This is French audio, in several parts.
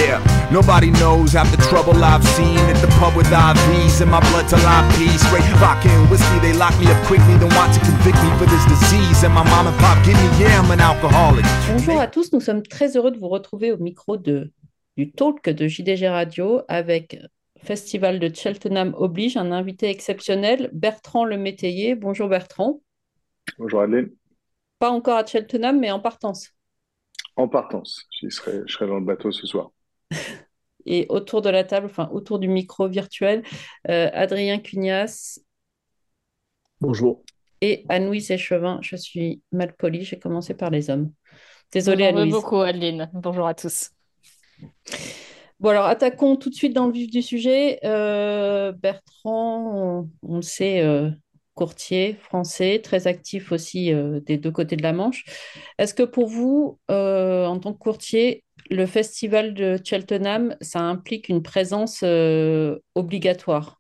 Yeah, nobody knows half the trouble I've seen at the pub with IVs and my blood till I pee. Straight vodka and whiskey, they lock me up quickly, don't want to convict me for this disease. And my mom and pop give me, yeah, I'm an alcoholic. Bonjour à tous, nous sommes très heureux de vous retrouver au micro du talk de JDG Radio avec Festival de Cheltenham oblige, un invité exceptionnel, Bertrand Le Métayer. Bonjour Bertrand. Bonjour Adeline. Pas encore à Cheltenham, mais en partance. En partance, je serai dans le bateau ce soir. Et autour de la table, enfin autour du micro virtuel, Adrien Cugnas. Bonjour. Et Anne-Louise Échevin. Je suis mal polie, j'ai commencé par les hommes. Désolée J'en veux Anne-Louise. beaucoup Adeline. Bonjour à tous. Bon, alors attaquons tout de suite dans le vif du sujet. Bertrand, on le sait, courtier français, très actif aussi des deux côtés de la Manche. Est-ce que pour vous, en tant que courtier, le festival de Cheltenham, ça implique une présence obligatoire?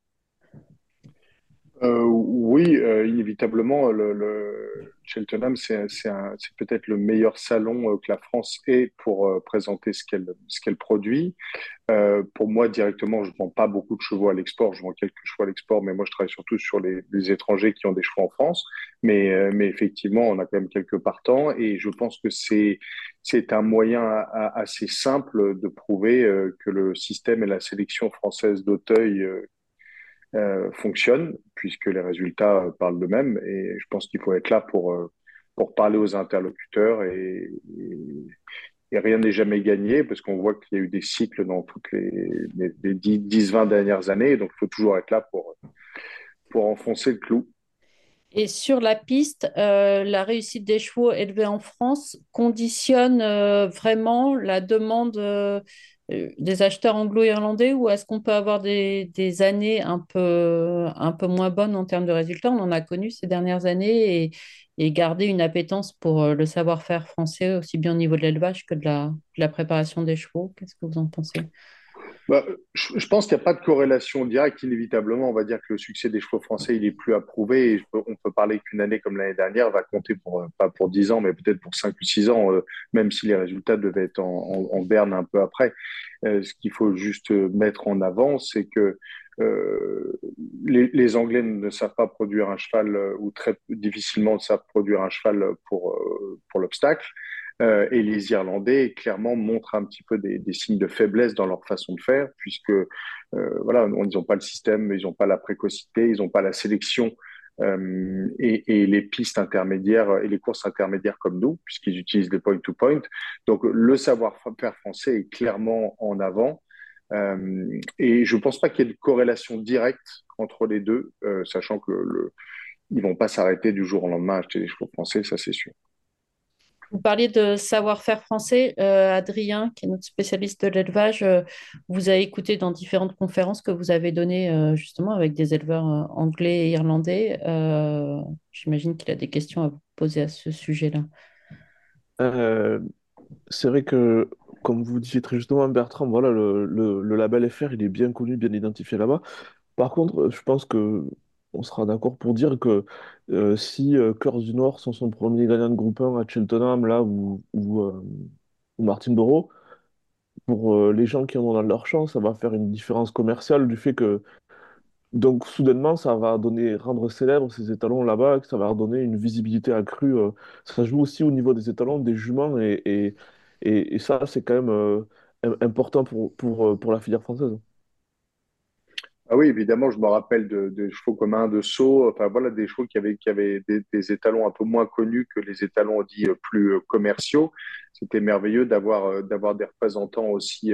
Oui, inévitablement, le Cheltenham, c'est peut-être le meilleur salon que la France ait pour présenter ce qu'elle produit. Pour moi, directement, je ne vends pas beaucoup de chevaux à l'export. Je vends quelques chevaux à l'export, mais moi, je travaille surtout sur les étrangers qui ont des chevaux en France. Mais effectivement, on a quand même quelques partants et je pense que c'est un moyen assez simple de prouver que le système et la sélection française d'Auteuil fonctionne, puisque les résultats parlent d'eux-mêmes. Et je pense qu'il faut être là pour parler aux interlocuteurs. Et rien n'est jamais gagné, parce qu'on voit qu'il y a eu des cycles dans toutes les 10-20 dernières années. Donc, il faut toujours être là pour enfoncer le clou. Et sur la piste, la réussite des chevaux élevés en France conditionne vraiment la demande des acheteurs anglo-irlandais, ou est-ce qu'on peut avoir des années un peu moins bonnes en termes de résultats? On en a connu ces dernières années et garder une appétence pour le savoir-faire français, aussi bien au niveau de l'élevage que de la préparation des chevaux. Qu'est-ce que vous en pensez? Je pense qu'il n'y a pas de corrélation directe. Inévitablement, on va dire que le succès des chevaux français, il est plus approuvé. Et on peut parler qu'une année comme l'année dernière va compter pas pour 10 ans, mais peut-être pour 5 ou 6 ans, même si les résultats devaient être en berne un peu après. Ce qu'il faut juste mettre en avant, c'est que les Anglais ne savent pas produire un cheval, ou très difficilement savent produire un cheval pour l'obstacle. Et les Irlandais, clairement, montrent un petit peu des signes de faiblesse dans leur façon de faire, puisque voilà, ils n'ont pas le système, ils n'ont pas la précocité, ils n'ont pas la sélection et les pistes intermédiaires et les courses intermédiaires comme nous, puisqu'ils utilisent les point-to-point. Donc, le savoir-faire français est clairement en avant. Et je ne pense pas qu'il y ait de corrélation directe entre les deux, sachant que ils ne vont pas s'arrêter du jour au lendemain à acheter des chevaux français, ça c'est sûr. Vous parliez de savoir-faire français. Adrien, qui est notre spécialiste de l'élevage, vous a écouté dans différentes conférences que vous avez données justement avec des éleveurs anglais et irlandais. J'imagine qu'il a des questions à vous poser à ce sujet-là. Euh, c'est vrai que, comme vous disiez très justement, Bertrand, voilà, le label FR, il est bien connu, bien identifié là-bas. Par contre, je pense que on sera d'accord pour dire que si Cœurs du Nord sont son premier gagnant de groupe 1 à Cheltenham, là, ou Martinborough, pour les gens qui en ont dans leur champ, ça va faire une différence commerciale du fait que, donc, soudainement, ça va donner, rendre célèbres ces étalons là-bas, que ça va leur donner une visibilité accrue. Ça joue aussi au niveau des étalons, des juments, et ça, c'est quand même important pour la filière française. Ah oui, évidemment, je me rappelle de chevaux comme un de Sceaux, enfin voilà, des chevaux qui avaient des étalons un peu moins connus que les étalons dits plus commerciaux. C'était merveilleux d'avoir des représentants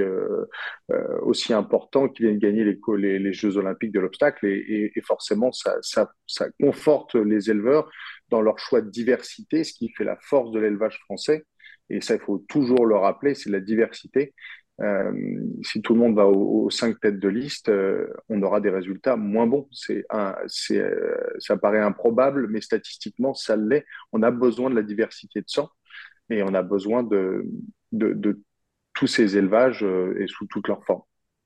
aussi importants qui viennent gagner les Jeux Olympiques de l'obstacle. Et forcément, ça conforte les éleveurs dans leur choix de diversité, ce qui fait la force de l'élevage français. Et ça, il faut toujours le rappeler, c'est la diversité. Si tout le monde va aux 5 têtes de liste, on aura des résultats moins bons. Ça paraît improbable, mais statistiquement, ça l'est. On a besoin de la diversité de sang et on a besoin de tous ces élevages et sous toutes leurs formes.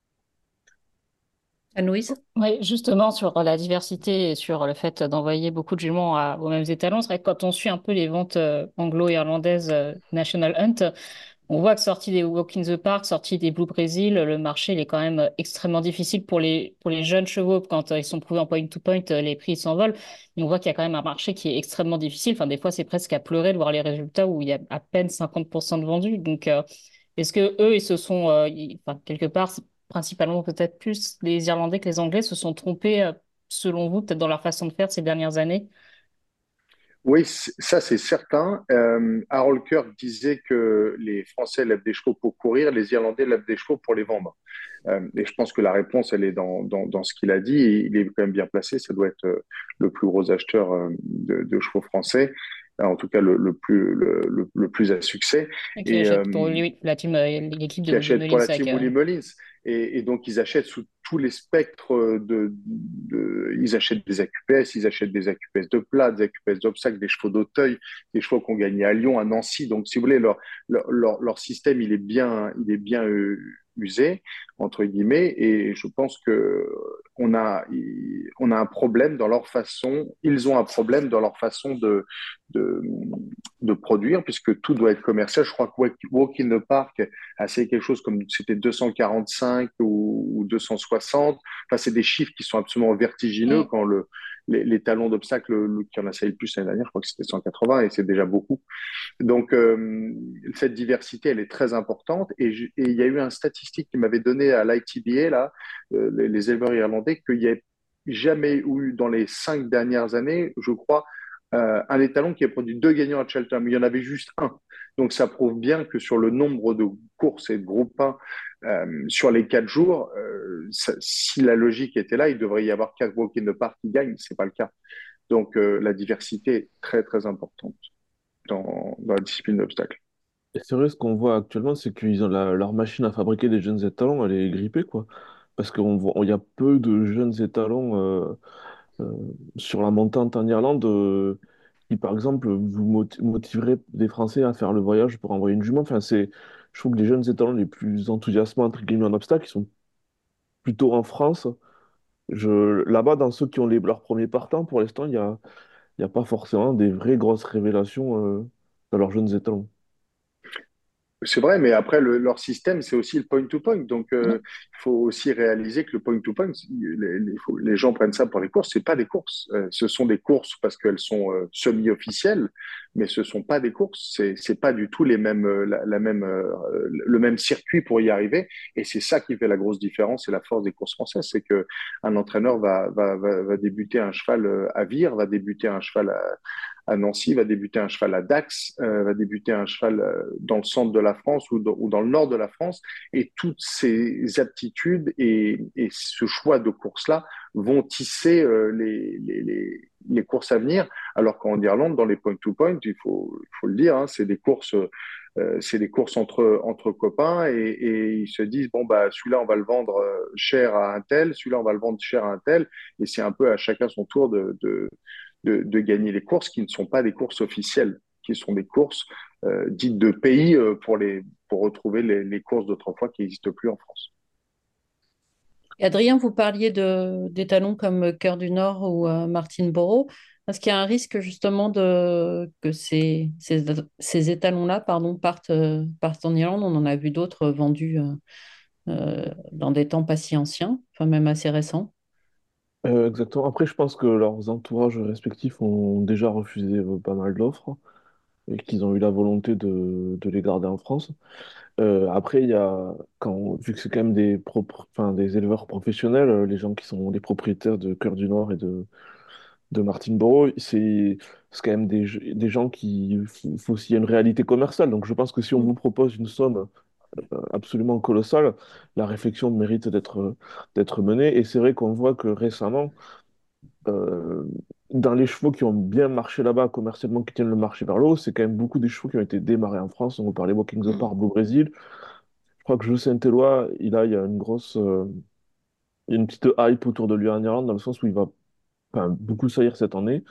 Anne-Louise? Oui, justement, sur la diversité et sur le fait d'envoyer beaucoup de juments aux mêmes étalons, c'est vrai que quand on suit un peu les ventes anglo-irlandaises National Hunt, On voit que sorti des Walk in the Park, sorti des Blue Brésil, le marché il est quand même extrêmement difficile pour les jeunes chevaux. Quand ils sont prouvés en point-to-point, les prix s'envolent. Mais on voit qu'il y a quand même un marché qui est extrêmement difficile. Enfin, des fois, c'est presque à pleurer de voir les résultats où il y a à peine 50% de vendus. Donc, est-ce que eux, ils se sont, enfin, quelque part, c'est principalement peut-être plus les Irlandais que les Anglais se sont trompés, selon vous, peut-être dans leur façon de faire ces dernières années? Oui, ça c'est certain. Harold Kirk disait que les Français lèvent des chevaux pour courir, les Irlandais lèvent des chevaux pour les vendre. Et je pense que la réponse, elle est dans ce qu'il a dit. Et il est quand même bien placé. Ça doit être le plus gros acheteur de chevaux français, en tout cas le plus à succès. Et qui Et, achète pour lui, la team, l'équipe de qui Willy achètent pour la Mullins. team Willie Mullins. Et donc, ils achètent sous tous les spectres ils achètent des AQPS, ils achètent des AQPS de plat, des AQPS d'obstacles, des chevaux d'Auteuil, des chevaux qu'on gagnait à Lyon, à Nancy. Donc, si vous voulez, leur système, il est bien usé, entre guillemets, et je pense que on a un problème dans leur façon, ils ont un problème dans leur façon de, de produire, puisque tout doit être commercial. Je crois que Walk in the Park c'est quelque chose comme c'était 245 ou 260. Enfin, c'est des chiffres qui sont absolument vertigineux quand les talons d'obstacle qui en a sailli le plus l'année dernière, je crois que c'était 180 et c'est déjà beaucoup. Donc, cette diversité, elle est très importante. Et il y a eu un statistique qui m'avait donné à l'ITBA, là, les éleveurs irlandais, qu'il n'y a jamais eu dans les 5 dernières années, je crois, un étalon qui a produit deux gagnants à Cheltenham. Il y en avait juste un. Donc, ça prouve bien que sur le nombre de courses et de groupes 1 sur les 4 jours, si la logique était là, il devrait y avoir 4 walk in the park qui gagnent. C'est pas le cas. Donc, la diversité est très, très importante dans la discipline d'obstacle. Et c'est vrai, ce qu'on voit actuellement, c'est qu'ils ont leur machine à fabriquer des jeunes étalons, elle est grippée, quoi. Parce il y a peu de jeunes étalons euh, sur la montante en Irlande qui, par exemple, motiveraient des Français à faire le voyage pour envoyer une jument. Enfin, je trouve que les jeunes étalons les plus enthousiasmants, entre guillemets, en obstacle, ils sont plutôt en France. Là-bas, dans ceux qui ont leurs premiers partants, pour l'instant, il y a pas forcément des vraies grosses révélations dans leurs jeunes étalons. C'est vrai, mais après, leur système, c'est aussi le point-to-point. Donc, il faut aussi réaliser que le point-to-point, les gens prennent ça pour des courses. C'est pas des courses. Ce sont des courses parce qu'elles sont semi-officielles, mais ce sont pas des courses. C'est pas du tout les mêmes, le même circuit pour y arriver. Et c'est ça qui fait la grosse différence et la force des courses françaises. C'est que un entraîneur va débuter un cheval à Vire, va débuter un cheval à Nancy, va débuter un cheval à Dax, va débuter un cheval dans le centre de la France ou dans le nord de la France. Et toutes ces aptitudes et ce choix de course-là vont tisser les courses à venir. Alors qu'en Irlande, dans les point-to-point, il faut le dire, hein, c'est des courses entre copains et ils se disent bon bah celui-là on va le vendre cher à un tel, celui-là on va le vendre cher à un tel et c'est un peu à chacun son tour de gagner les courses qui ne sont pas des courses officielles, qui sont des courses dites de pays pour retrouver les courses d'autrefois qui n'existent plus en France. Et Adrien, vous parliez d'étalons comme Cœur du Nord ou Martinborough. Est-ce qu'il y a un risque justement que ces étalons-là partent en Irlande? On en a vu d'autres vendus dans des temps pas si anciens, enfin même assez récents. Exactement. Après, je pense que leurs entourages respectifs ont déjà refusé pas mal d'offres et qu'ils ont eu la volonté de les garder en France. Après, vu que c'est quand même des éleveurs professionnels, les gens qui sont les propriétaires de Cœur du Nord et de Martinborough, c'est quand même des gens faut aussi y a une réalité commerciale. Donc, je pense que si on vous propose une somme absolument colossale, la réflexion mérite d'être menée. Et c'est vrai qu'on voit que récemment, euh, dans les chevaux qui ont bien marché là-bas commercialement, qui tiennent le marché vers le haut, c'est quand même beaucoup des chevaux qui ont été démarrés en France. On va parler Walking the Park au Brésil. Je crois que Joe Saint-Éloi, il y a il y a une petite hype autour de lui en Irlande, dans le sens où il va enfin, beaucoup saillir cette année.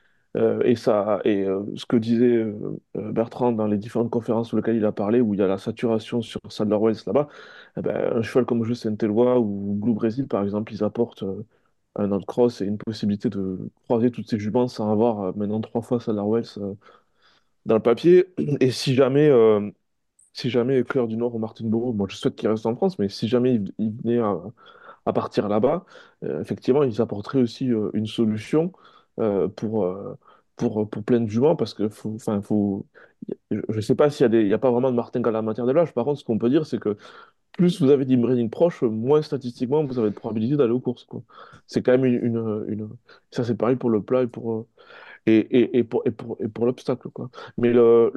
Ce que disait Bertrand dans les différentes conférences sur lesquelles il a parlé, où il y a la saturation sur Sadler Wells là-bas, eh ben, un cheval comme Joe Saint-Éloi ou Blue Brésil, par exemple, ils apportent un autre cross et une possibilité de croiser toutes ces juments sans avoir maintenant 3 fois Sadler Wells dans le papier. Et si jamais si jamais Cœur du Nord ou Martinborough, moi je souhaite qu'ils restent en France, mais si jamais ils venaient à partir là-bas, effectivement, ils apporteraient aussi une solution euh, pour, euh, pour plein de juments, parce que enfin, je ne sais pas il y a pas vraiment de martingale en matière d'élevage. Par contre, ce qu'on peut dire, c'est que plus vous avez d'inbreeding proche, moins statistiquement vous avez de probabilité d'aller aux courses, quoi. C'est quand même ça c'est pareil pour le plat et pour l'obstacle, quoi. Mais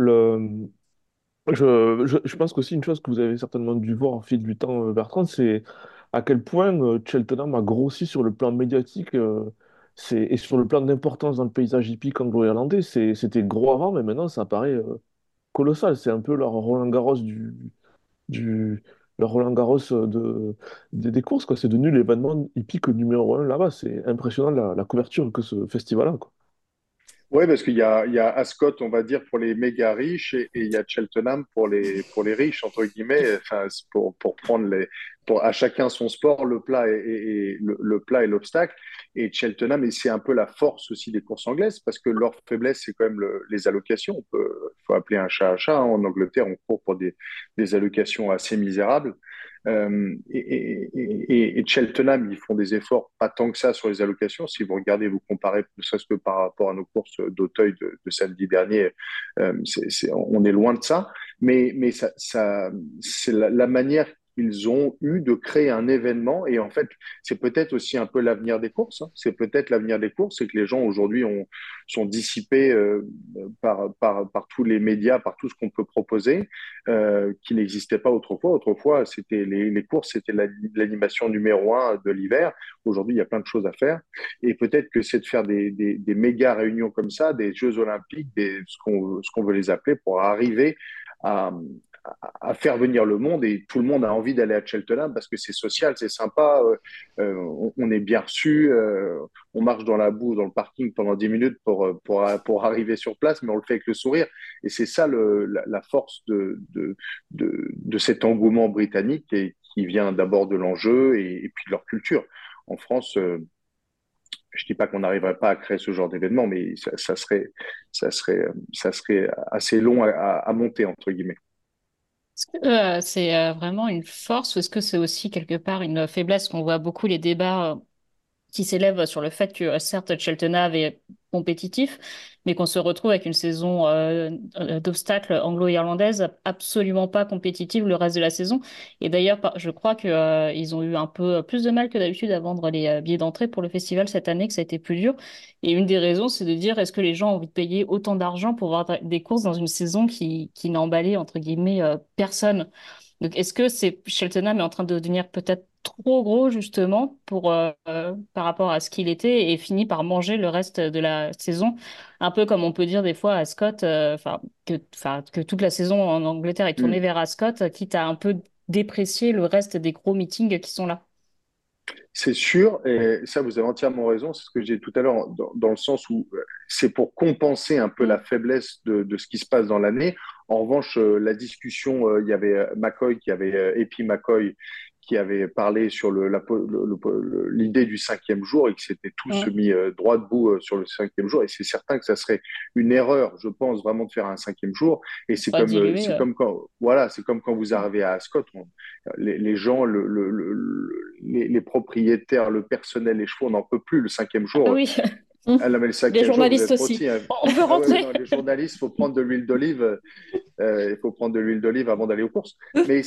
je pense qu'aussi une chose que vous avez certainement dû voir au fil du temps, Bertrand, c'est à quel point Cheltenham a grossi sur le plan médiatique et sur le plan d'importance dans le paysage hippique anglo-irlandais. C'était gros avant, mais maintenant ça paraît colossal. C'est un peu leur Roland-Garros du leur Roland-Garros des courses, quoi. C'est devenu l'événement hippique numéro un là-bas. C'est impressionnant la couverture que ce festival a, quoi. Oui, parce il y a Ascot, on va dire, pour les méga riches et il y a Cheltenham pour les riches, entre guillemets, enfin, c'est pour prendre pour à chacun son sport, le plat le plat et l'obstacle. Et Cheltenham, et c'est un peu la force aussi des courses anglaises, parce que leur faiblesse, c'est quand même les allocations. Faut appeler un chat, hein. En Angleterre, on court pour des allocations assez misérables. Et Cheltenham, ils font des efforts pas tant que ça sur les allocations. Si vous regardez, vous comparez, ne serait-ce que par rapport à nos courses d'Auteuil de samedi dernier, on est loin de ça. Mais c'est la manière qu'ils ont eu de créer un événement. Et en fait, c'est peut-être aussi un peu l'avenir des courses, hein. C'est peut-être l'avenir des courses, c'est que les gens aujourd'hui sont dissipés par tous les médias, par tout ce qu'on peut proposer qui n'existait pas autrefois. Autrefois, c'était les courses, c'était l'animation numéro un de l'hiver. Aujourd'hui, il y a plein de choses à faire. Et peut-être que c'est de faire des méga réunions comme ça, des Jeux Olympiques, ce qu'on veut les appeler, pour arriver à, à faire venir le monde et tout le monde a envie d'aller à Cheltenham parce que c'est social, c'est sympa, on est bien reçu, on marche dans la boue, dans le parking pendant 10 minutes pour arriver sur place, mais on le fait avec le sourire. Et c'est ça la force de cet engouement britannique et qui vient d'abord de l'enjeu et puis de leur culture. En France, je dis pas qu'on n'arriverait pas à créer ce genre d'événement, mais ça serait assez long à monter, entre guillemets. Est-ce que, c'est vraiment une force ou est-ce que c'est aussi quelque part une faiblesse qu'on voit beaucoup les débats qui s'élève sur le fait que certes Cheltenham est compétitif, mais qu'on se retrouve avec une saison d'obstacles anglo-irlandaise absolument pas compétitive le reste de la saison. Et d'ailleurs, je crois que ils ont eu un peu plus de mal que d'habitude à vendre les billets d'entrée pour le festival cette année, que ça a été plus dur. Et une des raisons, c'est de dire est-ce que les gens ont envie de payer autant d'argent pour voir des courses dans une saison qui n'a emballé entre guillemets personne. Donc, est-ce que Cheltenham est en train de devenir peut-être trop gros justement par rapport à ce qu'il était et finit par manger le reste de la saison, un peu comme on peut dire des fois à Ascot, que toute la saison en Angleterre est tournée Mm. vers Ascot, quitte à un peu déprécier le reste des gros meetings qui sont là. C'est sûr, et ça, vous avez entièrement raison, c'est ce que j'ai dit tout à l'heure, dans le sens où c'est pour compenser un peu la Mm. faiblesse de ce qui se passe dans l'année. En revanche, la discussion, il y avait McCoy, Epi McCoy, qui avait parlé sur l'idée du cinquième jour et qui s'étaient tous Mm. mis droit debout sur le cinquième jour. Et c'est certain que ça serait une erreur, je pense, vraiment de faire un cinquième jour. Et Pas dilué. c'est comme quand, voilà, c'est comme quand vous arrivez à Ascot, les gens, les propriétaires, le personnel, les chevaux, on n'en peut plus. Le cinquième Ah jour, oui, ah non, mais le les cinquième jour, vous journalistes êtes aussi. rôti, hein. On veut Ah ouais, ouais, rentrer. non, les journalistes, il faut prendre de l'huile d'olive. Il faut prendre de l'huile d'olive avant d'aller aux courses. Mais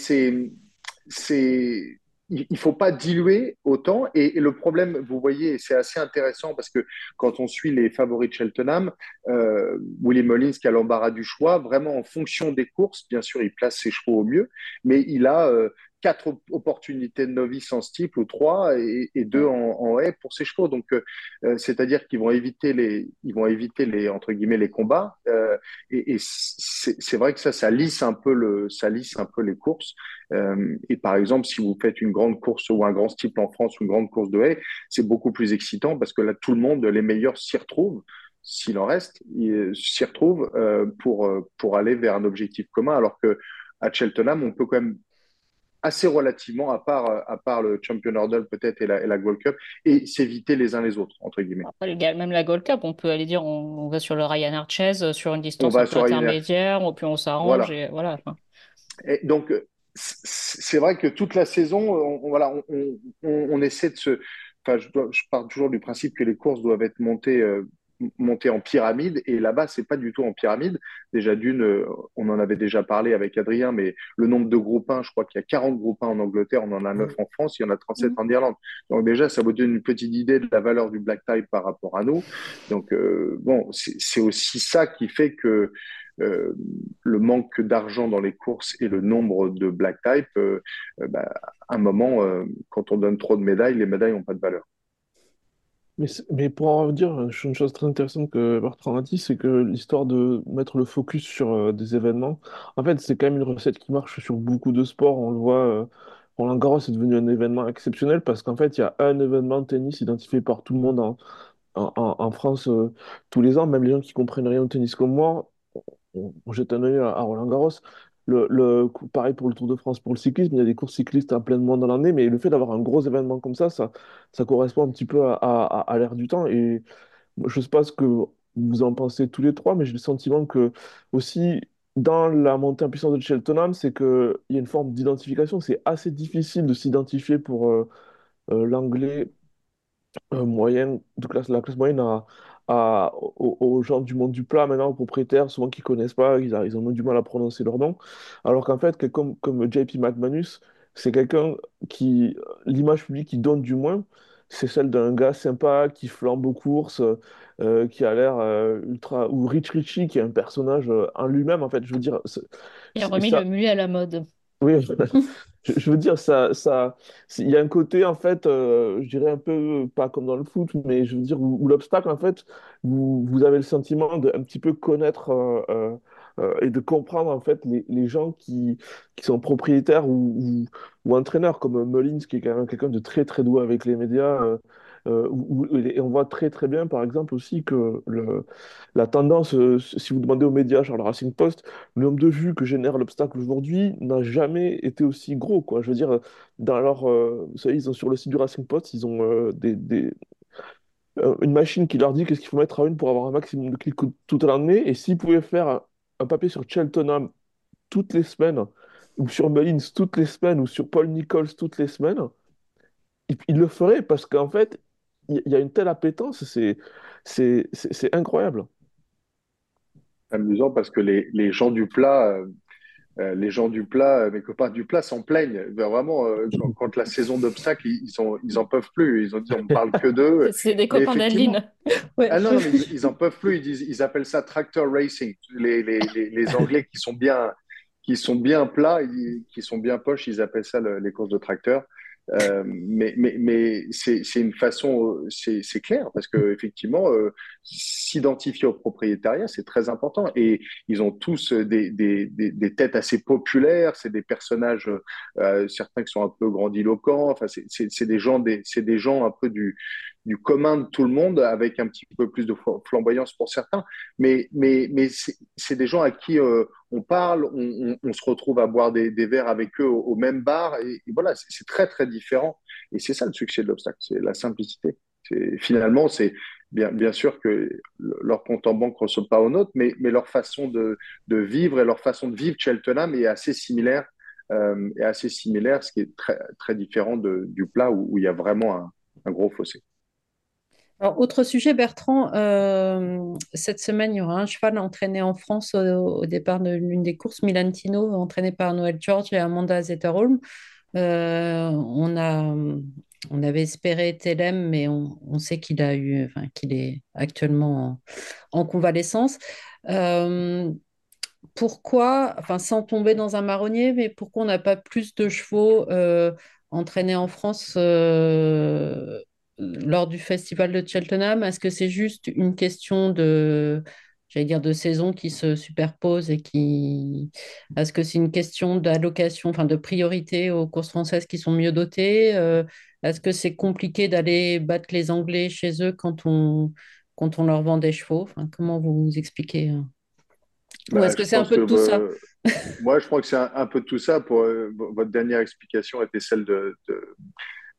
il faut pas diluer autant. Et le problème, vous voyez, c'est assez intéressant parce que quand on suit les favoris de Cheltenham, Willie Mullins qui a l'embarras du choix, vraiment en fonction des courses, bien sûr, il place ses chevaux au mieux, mais il a quatre opportunités de novice en steeple ou trois et deux en haie pour ses chevaux. Donc, c'est-à-dire qu'ils vont éviter entre guillemets les combats. Et c'est vrai que ça lisse un peu ça lisse un peu les courses. Et par exemple, si vous faites une grande course ou un grand steeple en France ou une grande course de haie, c'est beaucoup plus excitant parce que là, tout le monde, les meilleurs s'y retrouvent. S'il en reste, ils s'y retrouvent pour aller vers un objectif commun. Alors que à Cheltenham, on peut quand même assez relativement, à part le Champion Hurdle peut-être et la Gold Cup, et s'éviter les uns les autres, entre guillemets. Après, même la Gold Cup, on peut aller dire on va sur le Ryan Arches sur une On distance un va peu sur Ryanair. intermédiaire, ou puis on s'arrange Voilà. et voilà. Enfin, Et donc, c'est vrai que toute la saison, voilà, on essaie de se. Enfin, je pars toujours du principe que les courses doivent être montées en pyramide. Et là-bas, c'est pas du tout en pyramide. Déjà, on en avait déjà parlé avec Adrien, mais le nombre de groupes 1, je crois qu'il y a 40 groupes 1 en Angleterre, on en a 9 en France, il y en a 37 Mm. en Irlande. Donc, déjà, ça vous donne une petite idée de la valeur du black type par rapport à nous. Donc, bon, c'est aussi ça qui fait que euh, le manque d'argent dans les courses et le nombre de black type, bah, à un moment, quand on donne trop de médailles, les médailles n'ont pas de valeur. Mais pour en revenir, une chose très intéressante que Bertrand a dit, c'est que l'histoire de mettre le focus sur des événements, en fait, c'est quand même une recette qui marche sur beaucoup de sports. On le voit, Roland-Garros est devenu un événement exceptionnel parce qu'en fait, il y a un événement de tennis identifié par tout le monde en France tous les ans. Même les gens qui comprennent rien au tennis comme moi, on jette un œil à Roland-Garros. Pareil pour le Tour de France, pour le cyclisme, il y a des courses cyclistes à plein de monde dans l'année, mais le fait d'avoir un gros événement comme ça correspond un petit peu à l'ère du temps. Et je ne sais pas ce que vous en pensez tous les trois, mais j'ai le sentiment que aussi dans la montée en puissance de Cheltenham, c'est qu'il y a une forme d'identification. C'est assez difficile de s'identifier pour l'anglais moyenne, la classe moyenne aux gens du monde du plat, maintenant, aux propriétaires, souvent qui connaissent pas, ils ont du mal à prononcer leur nom. Alors qu'en fait, quelqu'un comme JP McManus, c'est quelqu'un qui, l'image publique qui donne du moins, c'est celle d'un gars sympa, qui flambe aux courses, qui a l'air ultra. Ou Rich Richie, qui est un personnage en lui-même, en fait. Je veux dire, Il a remis le ça, mulet à la mode. oui, je veux dire, il y a un côté, en fait, je dirais un peu, pas comme dans le foot, mais je veux dire, où l'obstacle, en fait, vous avez le sentiment de un petit peu connaître et de comprendre, en fait, les gens qui sont propriétaires ou entraîneurs, comme Mullins, qui est quand même quelqu'un de très, très doué avec les médias. Et on voit très, très bien, par exemple, aussi que la tendance, si vous demandez aux médias, genre le Racing Post, le nombre de vues que génère l'obstacle aujourd'hui n'a jamais été aussi gros, quoi. Je veux dire, vous savez, ils ont sur le site du Racing Post, ils ont une machine qui leur dit qu'est-ce qu'il faut mettre à une pour avoir un maximum de clics tout à l'année. Et s'ils pouvaient faire un papier sur Cheltenham toutes les semaines, ou sur Mullins toutes les semaines, ou sur Paul Nichols toutes les semaines, ils le feraient parce qu'en fait, il y a une telle appétence, c'est incroyable. Amusant parce que les gens du plat, mes copains du plat s'en plaignent. Ben, vraiment, quand la saison d'obstacles, ils en peuvent plus. Ils ont dit, on parle que d'eux. C'est des Mais copains effectivement, d'Adeline. Ouais. ah non, non, mais ils en peuvent plus. Ils appellent ça tractor racing. Les Anglais qui sont bien plats, qui sont bien poches, ils appellent ça les courses de tracteur. Mais c'est une façon, c'est clair, parce que effectivement, s'identifier au propriétariat, c'est très important. Et ils ont tous des têtes assez populaires, c'est des personnages, certains qui sont un peu grandiloquents. Enfin, c'est des gens un peu du commun de tout le monde, avec un petit peu plus de flamboyance pour certains. Mais c'est des gens à qui on parle, on se retrouve à boire des verres avec eux au même bar. Et voilà, c'est très, très différent. Et c'est ça le succès de l'obstacle, c'est la simplicité. Finalement, c'est bien sûr que leur compte en banque ne ressemble pas au nôtre, mais leur façon de vivre et leur façon de vivre Cheltenham est assez similaire, ce qui est très, très différent du plat où il y a vraiment un gros fossé. Alors, autre sujet, Bertrand, cette semaine, il y aura un cheval entraîné en France au départ de l'une des courses, Milantino, entraîné par Noël George et Amanda Zetterholm. On avait espéré Telem, mais on sait qu'il est actuellement en convalescence. Euh, Pourquoi, enfin, sans tomber dans un marronnier, mais pourquoi on n'a pas plus de chevaux entraînés en France lors du festival de Cheltenham? Est-ce que c'est juste une question j'allais dire, de saison qui se superpose est-ce que c'est une question d'allocation, enfin, de priorité aux courses françaises qui sont mieux dotées? Est-ce que c'est compliqué d'aller battre les Anglais chez eux quand on leur vend des chevaux? Enfin, comment vous expliquez? Ou est-ce Bah, que je c'est un pense peu que de tout ça? moi, je crois que c'est un peu de tout ça. Votre dernière explication était celle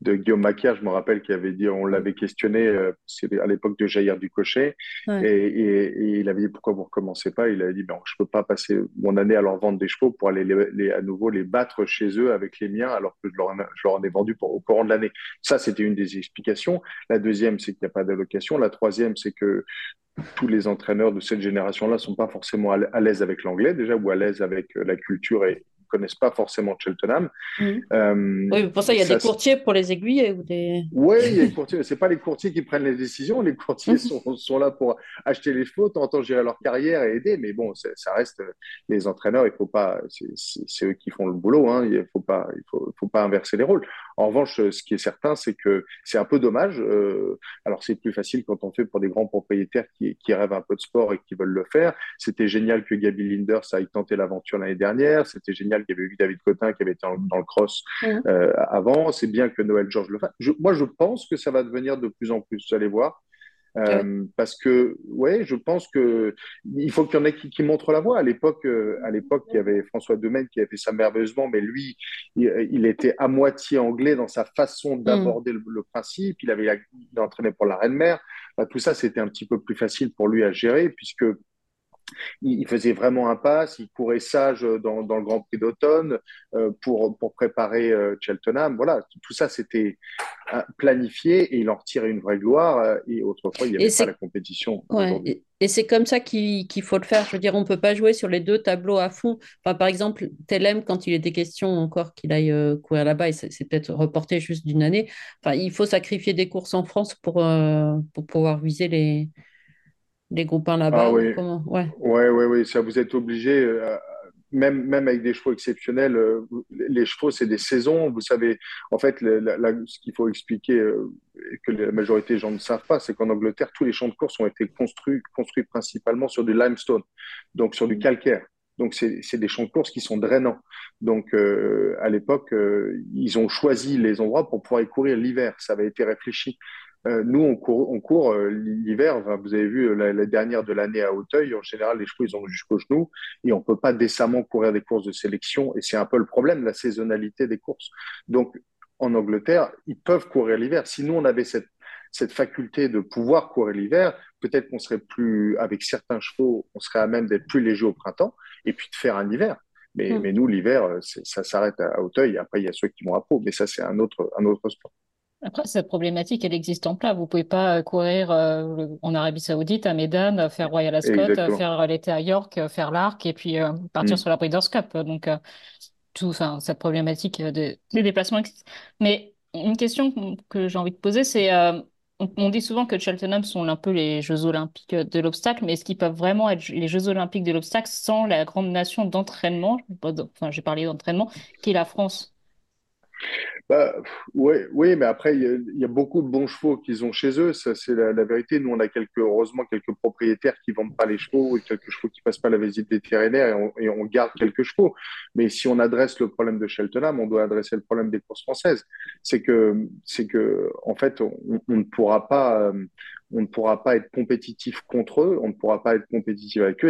de Guillaume Macaire, je me rappelle, qui avait dit, on l'avait questionné, c'est à l'époque de Jair Ducochet, Ouais. et il avait dit pourquoi vous recommencez pas? Il avait dit, ben, je peux pas passer mon année à leur vendre des chevaux pour aller à nouveau les battre chez eux avec les miens, alors que je leur en ai vendu au courant de l'année. Ça, c'était une des explications. La deuxième, c'est qu'il n'y a pas d'allocation. La troisième, c'est que tous les entraîneurs de cette génération-là sont pas forcément à l'aise avec l'anglais déjà, ou à l'aise avec la culture, et ne connaissent pas forcément Cheltenham. Mhm. Euh, Oui, pour ça, il y a ça, des courtiers pour les aiguiller ou des. Oui, il y a les courtiers. C'est pas les courtiers qui prennent les décisions. Les courtiers sont là pour acheter les chevaux, de temps en temps gérer leur carrière et aider. Mais bon, ça reste les entraîneurs. Il faut pas. C'est eux qui font le boulot. Hein. Il faut pas inverser les rôles. En revanche, ce qui est certain, c'est que c'est un peu dommage. Alors c'est plus facile quand on fait pour des grands propriétaires qui rêvent un peu de sport et qui veulent le faire. C'était génial que Gaby Linders aille tenter l'aventure l'année dernière. C'était génial qu'il y avait eu David Cotin qui avait été dans le cross Mhm. avant. C'est bien que Noël Georges le fasse. Moi, je pense que ça va devenir de plus en plus. Vous allez voir. Ouais. Parce que, ouais, je pense que il faut qu'il y en ait qui montrent la voie. À l'époque, il y avait François Domaine qui avait fait ça merveilleusement, mais lui, il était à moitié anglais dans sa façon Mhm. d'aborder le principe. Il entraînait pour la Reine-Mère. Bah, tout ça, c'était un petit peu plus facile pour lui à gérer, puisque il faisait vraiment un pass, il courait sage dans le Grand Prix d'automne pour préparer Cheltenham. Voilà, tout ça c'était planifié et il en retirait une vraie gloire. Et autrefois, il n'y Et avait pas la c'est compétition ouais. d'aujourd'hui. Et c'est comme ça qu'il faut le faire. Je veux dire, on ne peut pas jouer sur les deux tableaux à fond. Enfin, par exemple, Telem, quand il était question encore qu'il aille courir là-bas, et c'est peut-être reporté juste d'une année, enfin, il faut sacrifier des courses en France pour pouvoir viser les groupes 1 Ah là-bas ou oui, comment? Ouais. ouais, ouais, ouais, ça vous êtes obligé. Même avec des chevaux exceptionnels, les chevaux, c'est des saisons. Vous savez, en fait, ce qu'il faut expliquer, et que la majorité des gens ne savent pas, c'est qu'en Angleterre, tous les champs de course ont été construits principalement sur du limestone, donc sur du calcaire. Donc, c'est des champs de course qui sont drainants. Donc, à l'époque, ils ont choisi les endroits pour pouvoir y courir l'hiver. Ça avait été réfléchi. Nous, on court l'hiver. Enfin, vous avez vu la dernière de l'année à Auteuil. En général, les chevaux, ils ont jusqu'au genou et on peut pas décemment courir des courses de sélection. Et c'est un peu le problème, la saisonnalité des courses. Donc, en Angleterre, ils peuvent courir l'hiver. Si nous, on avait cette faculté de pouvoir courir l'hiver, peut-être qu'on serait plus, avec certains chevaux, on serait à même d'être plus léger au printemps et puis de faire un hiver. Mais Mm. nous, l'hiver, ça s'arrête à Auteuil. Après, il y a ceux qui vont à Pau. Mais ça, c'est un autre sport. Après, cette problématique, elle existe en plat. Vous pouvez pas courir en Arabie Saoudite, à Médane, faire Royal Ascot, Exactement. faire l'été à York, faire l'Arc et puis partir Mm. sur la Breeders' Cup. Donc, enfin, cette problématique des déplacements existe. Mais une question que j'ai envie de poser, c'est on dit souvent que Cheltenham sont un peu les Jeux Olympiques de l'obstacle, mais est-ce qu'ils peuvent vraiment être les Jeux Olympiques de l'obstacle sans la grande nation d'entraînement, enfin, j'ai parlé d'entraînement, qui est la France? Bah, oui, oui, mais après, il y a beaucoup de bons chevaux qu'ils ont chez eux, ça c'est la vérité. Nous, on a heureusement quelques propriétaires qui vendent pas les chevaux et quelques chevaux qui passent pas la visite vétérinaire et on garde quelques chevaux. Mais si on adresse le problème de Cheltenham, on doit adresser le problème des courses françaises. C'est que, en fait, on ne pourra pas, on ne pourra pas être compétitif contre eux, on ne pourra pas être compétitif avec eux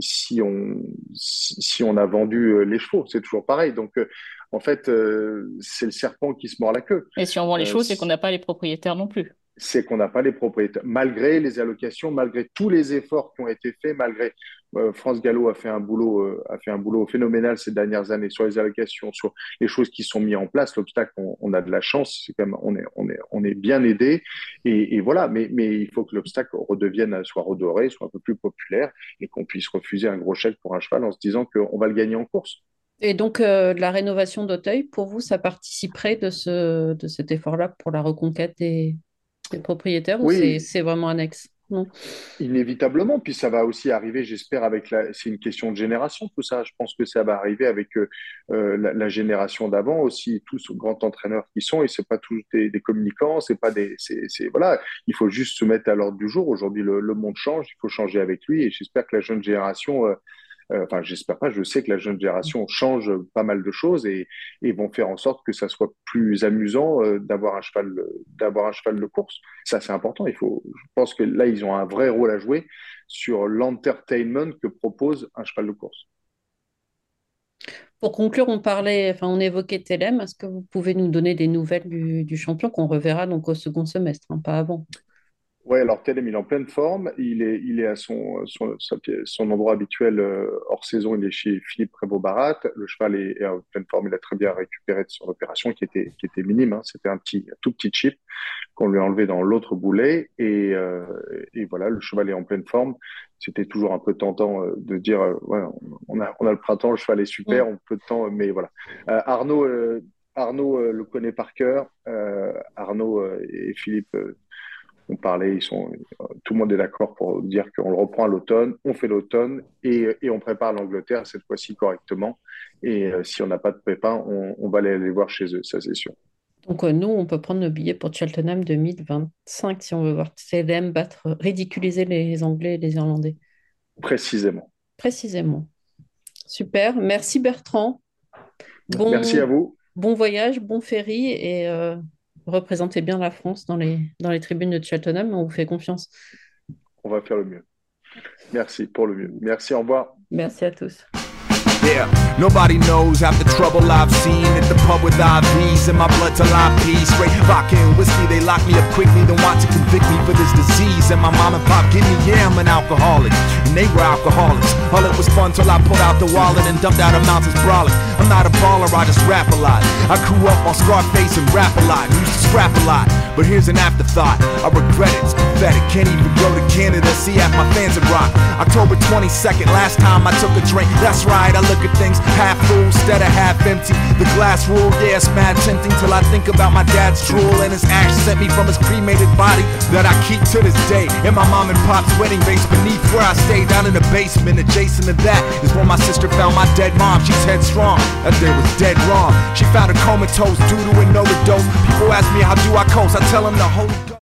si on a vendu les chevaux. C'est toujours pareil. Donc, en fait, c'est le serpent qui se mord la queue. Et si on vend les Euh, choses, c'est qu'on n'a pas les propriétaires non plus. c'est qu'on n'a pas les propriétaires. Malgré les allocations, malgré tous les efforts qui ont été faits, malgré France Gallo a fait un boulot phénoménal ces dernières années sur les allocations, sur les choses qui sont mises en place. L'obstacle, on a de la chance, c'est quand même, on est bien aidé. Et voilà, mais il faut que l'obstacle soit redoré, soit un peu plus populaire et qu'on puisse refuser un gros chèque pour un cheval en se disant qu'on va le gagner en course. Et donc, de la rénovation d'Auteuil, pour vous, ça participerait de cet effort-là pour la reconquête des propriétaires ou c'est Oui, c'est vraiment annexe? Non. inévitablement, puis ça va aussi arriver, j'espère, c'est une question de génération, tout ça. Je pense que ça va arriver avec la génération d'avant aussi, tous grands entraîneurs qui sont, et c'est pas tous des communicants, c'est pas voilà, il faut juste se mettre à l'ordre du jour. Aujourd'hui, le monde change, il faut changer avec lui, et j'espère que la jeune génération, enfin, j'espère pas, je sais que la jeune génération change pas mal de choses et vont faire en sorte que ça soit plus amusant d'avoir un cheval de course. Ça, c'est important. Je pense que là, ils ont un vrai rôle à jouer sur l'entertainment que propose un cheval de course. Pour conclure, on évoquait Thelem. Est-ce que vous pouvez nous donner des nouvelles du champion qu'on reverra donc au second semestre, hein, pas avant? Ouais, alors Tellem, il est en pleine forme. Il est à son endroit habituel hors saison. Il est chez Philippe Prévost-Barat. Le cheval est en pleine forme. Il a très bien récupéré de son opération qui était minime, hein. C'était un tout petit chip qu'on lui a enlevé dans l'autre boulet. Et voilà, le cheval est en pleine forme. C'était toujours un peu tentant de dire, ouais, on a le printemps, le cheval est super, on peut de temps, mais voilà. Arnaud le connaît par cœur. Arnaud et Philippe on parlait, tout le monde est d'accord pour dire qu'on le reprend à l'automne, on fait l'automne et on prépare l'Angleterre cette fois-ci correctement. Et si on n'a pas de pépins, on va aller les voir chez eux, ça c'est sûr. Donc nous, on peut prendre nos billets pour Cheltenham 2025 si on veut voir Thelem ridiculiser les Anglais et les Irlandais. Précisément. Précisément. Super. Merci Bertrand. Merci à vous. Bon voyage, bon ferry et représentez bien la France dans les tribunes de Cheltenham. On vous fait confiance. On va faire le mieux. Merci pour le mieux. Merci, au revoir. Merci à tous. Yeah, nobody knows half the trouble I've seen at the pub with IVs in my blood till I pee. Straight vodka and whiskey, they lock me up quickly, then want to convict me for this disease. And my mom and pop give me, yeah, I'm an alcoholic. And they were alcoholics. All it was fun till I pulled out the wallet and dumped out amounts as brolic. I'm not a baller, I just rap a lot. I grew up on Scarface and rap a lot. Used to scrap a lot, but here's an afterthought. I regret it, it's pathetic. Can't even go to Canada, see half my fans at rock. October 22nd, last time I took a drink. That's right, I look at things half full instead of half empty. The glass rule, yeah, it's mad tempting till I think about my dad's drool and his ash sent me from his cremated body that I keep to this day. And my mom and pop's wedding base beneath where I stay down in the basement. Adjacent to that is where my sister found my dead mom. She's headstrong, that day was dead wrong. She found her comatose due to an overdose. People ask me how do I coast, I tell them the Holy Ghost.